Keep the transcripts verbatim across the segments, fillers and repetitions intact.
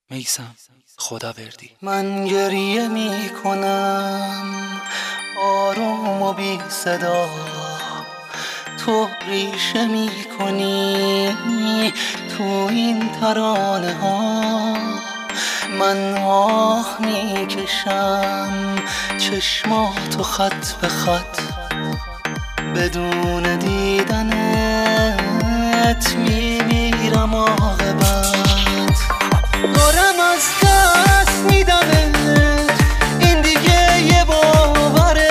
میثم خداوردی. من گریه می کنم آروم و بی صدا، تو ریشه می کنی تو این ترانه ها. من آه می کشم چشماتو خط به خط، بدون دیدنت می میرم عاقبت. دارم از دست میدمت، این دیگه یه باوره،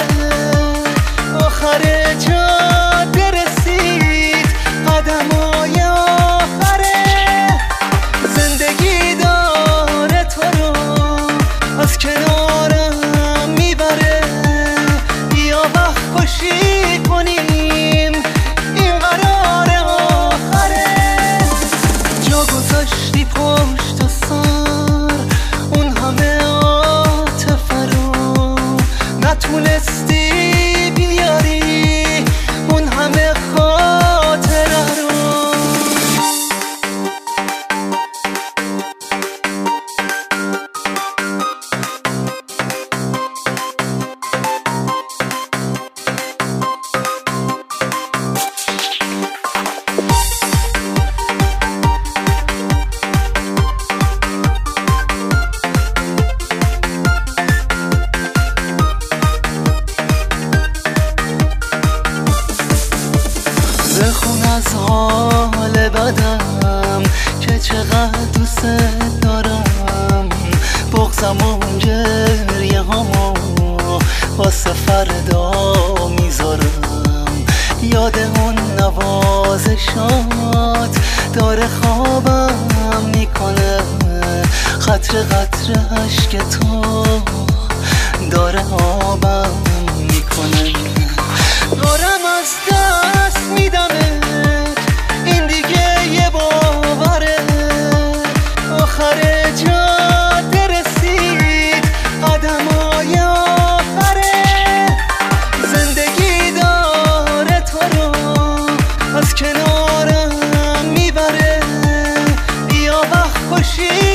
آخر جاده رسید قدمای آخره. زندگی داره تو رو از کنارم میبره، بیا وقت کشی کنیم این قرار آخره. جا گذاشتی پشت و سر اون همه عاطفه رو، نتونستی بیاری اون همه خاطره رو. بخون از حال بدم که چقدر دوست دارم، بغضم و گریه هامو واسه فردا میذارم. یاد اون نوازشات داره خوابم میکنه، قطره قطره عشق تو داره آبم میکنه. دارم از دست میدمت، این دیگه یه باوره، آخر جاده رسید قدمای آخره. زندگی داره تو رو از کنارم میبره، بیا وقت کشی